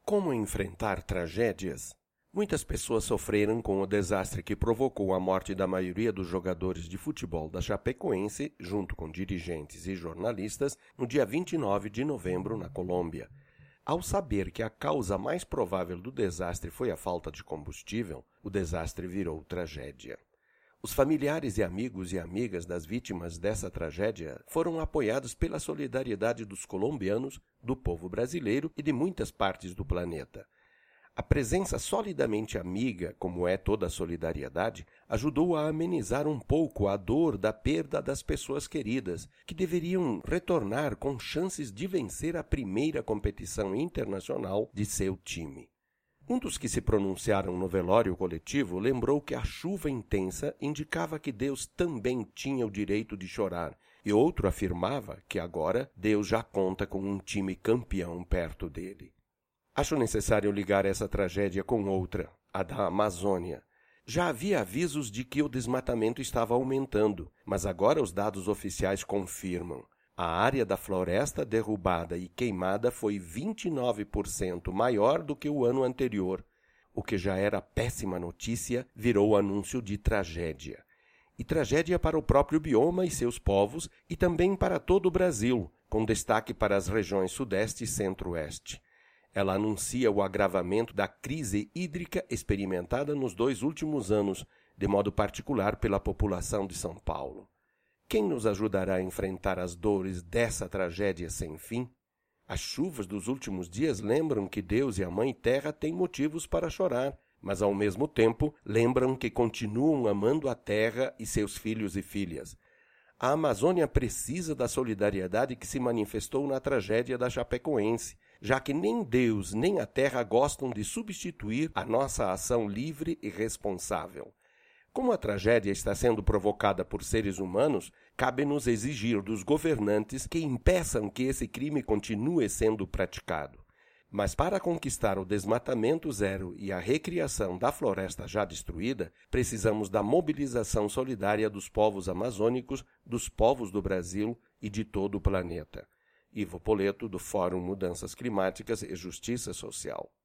Como enfrentar tragédias? Muitas pessoas sofreram com o desastre que provocou a morte da maioria dos jogadores de futebol da Chapecoense, junto com dirigentes e jornalistas, no dia 29 de novembro, na Colômbia. Ao saber que a causa mais provável do desastre foi a falta de combustível, o desastre virou tragédia. Os familiares e amigos e amigas das vítimas dessa tragédia foram apoiados pela solidariedade dos colombianos, do povo brasileiro e de muitas partes do planeta. A presença solidamente amiga, como é toda a solidariedade, ajudou a amenizar um pouco a dor da perda das pessoas queridas, que deveriam retornar com chances de vencer a primeira competição internacional de seu time. Um dos que se pronunciaram no velório coletivo lembrou que a chuva intensa indicava que Deus também tinha o direito de chorar, e outro afirmava que agora Deus já conta com um time campeão perto dele. Acho necessário ligar essa tragédia com outra, a da Amazônia. Já havia avisos de que o desmatamento estava aumentando, mas agora os dados oficiais confirmam. A área da floresta derrubada e queimada foi 29% maior do que o ano anterior. O que já era péssima notícia virou anúncio de tragédia. E tragédia para o próprio bioma e seus povos e também para todo o Brasil, com destaque para as regiões Sudeste e Centro-Oeste. Ela anuncia o agravamento da crise hídrica experimentada nos 2 últimos anos, de modo particular pela população de São Paulo. Quem nos ajudará a enfrentar as dores dessa tragédia sem fim? As chuvas dos últimos dias lembram que Deus e a Mãe Terra têm motivos para chorar, mas ao mesmo tempo lembram que continuam amando a terra e seus filhos e filhas. A Amazônia precisa da solidariedade que se manifestou na tragédia da Chapecoense, já que nem Deus nem a terra gostam de substituir a nossa ação livre e responsável. Como a tragédia está sendo provocada por seres humanos, cabe-nos exigir dos governantes que impeçam que esse crime continue sendo praticado. Mas para conquistar o desmatamento zero e a recriação da floresta já destruída, precisamos da mobilização solidária dos povos amazônicos, dos povos do Brasil e de todo o planeta. Ivo Poleto, do Fórum Mudanças Climáticas e Justiça Social.